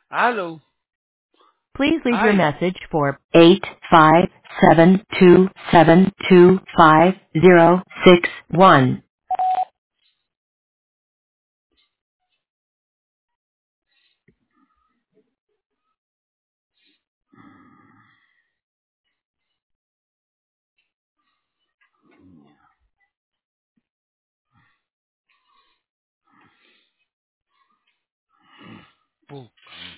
Hello. Please leave your Hi. message for 85727250061. Pô,